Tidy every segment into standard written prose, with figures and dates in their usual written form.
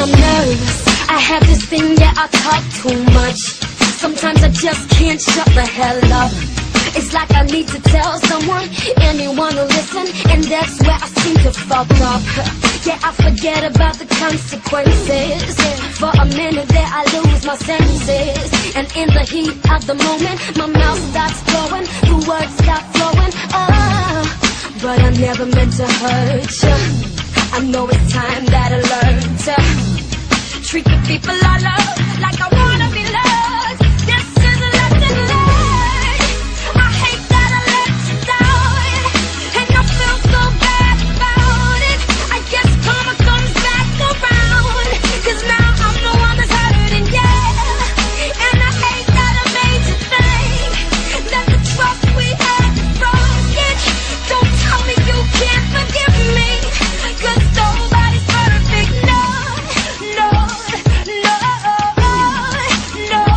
I'm nervous. I have this thing, yeah, I talk too much. Sometimes I just can't shut the hell up. It's like I need to tell someone, anyone will listen, and that's where I seem to fuck up. Yeah, I forget about the consequences. For a minute there I lose my senses, and in the heat of the moment my mouth starts flowing, the words start flowing. Oh, but I never meant to hurt you. I know it's time that I learn to treat the people I love like I wanna be loved. This is a lesson learned. I hate that I let you down, and I feel so bad about it. I guess karma comes back around, 'cause now I'm the one that's hurting, yeah. And I hate that I made you think that the trust we had is broken. Don't tell me you can't forgive me, 'cause nobody's perfect, no, no, no, no, no,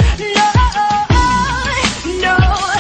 no, no.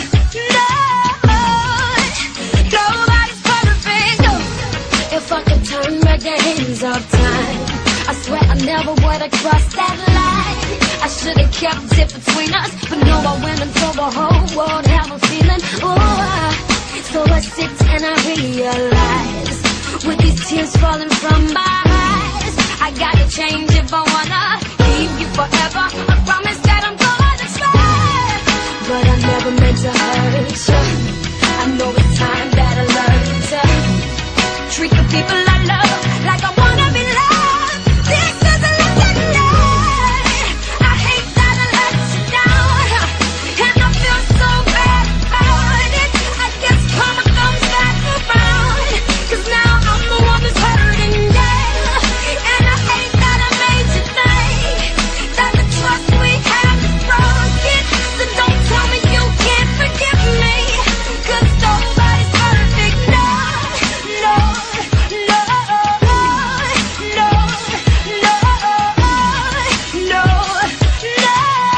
Nobody's perfect, no. If I could turn back the hands of time, I swear I never would have crossed that line. I should have kept it between us, but no, I went and told the whole world how I'm feeling. Ooh, so I sit and I realize, with these tears falling from my eyes, I gotta change if I wanna keep you forever. I promise that I'm gonna try, but I never meant to hurt you. I know it's time that I learn to treat the people I love like I wanna be loved. This is a lesson learned. I hate that I let you down, and I feel so bad about it. I guess karma comes back around, 'cause now I'm the one that's hurting, yeah. And I hate that I made you think that the trust we had is broken. So don't tell me you can't forgive me, 'cause nobody's perfect, no, no, no, no, no, no, no.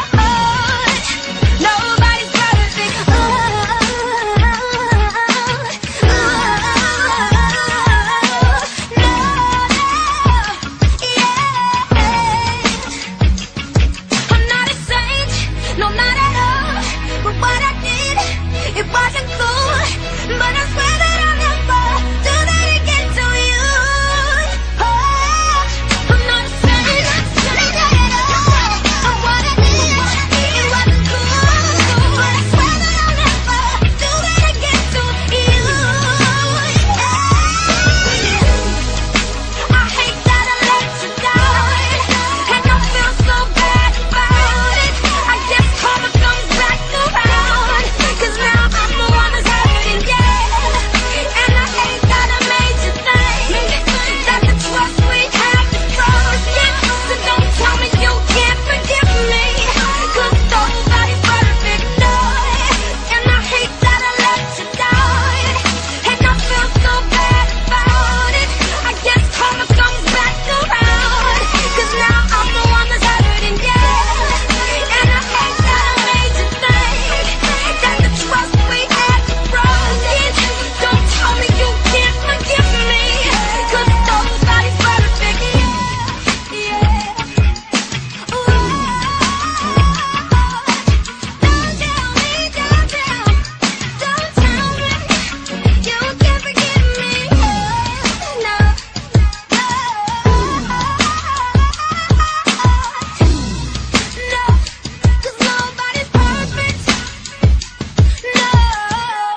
Nobody's perfect. I'm not a saint, no, not at all. But what I did, it wasn't cool. But